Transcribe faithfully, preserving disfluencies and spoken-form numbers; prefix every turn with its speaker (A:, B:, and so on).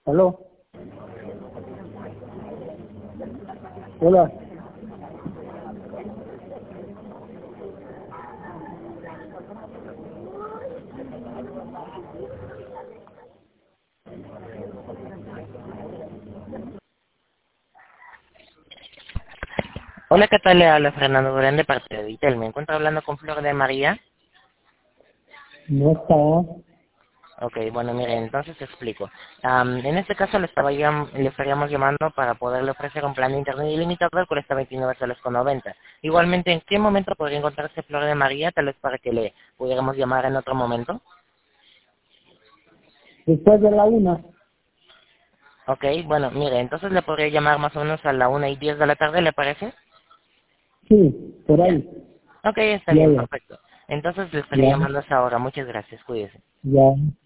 A: Aló. Hola.
B: Hola, ¿qué tal? Le habla Fernando Durán de parte de Vitel. Me encuentro hablando con Flor de María.
A: No está.
B: Ok, bueno, mire, entonces te explico. Am, en este caso le, estaba llam- le estaríamos llamando para poderle ofrecer un plan de internet ilimitado al cual está veintinueve soles con noventa. Igualmente, ¿en qué momento podría encontrarse Flor de María? Tal vez para que le pudiéramos llamar en otro momento.
A: Después de la una.
B: Ok, bueno, mire, entonces le podría llamar más o menos a la una y diez de la tarde, ¿le parece?
A: Sí, por
B: Ya.
A: ahí.
B: Ok, está
A: Ya,
B: bien,
A: ya.
B: perfecto. Entonces le estaré
A: Ya,
B: llamando a esa hora. Muchas gracias, cuídese.
A: ya.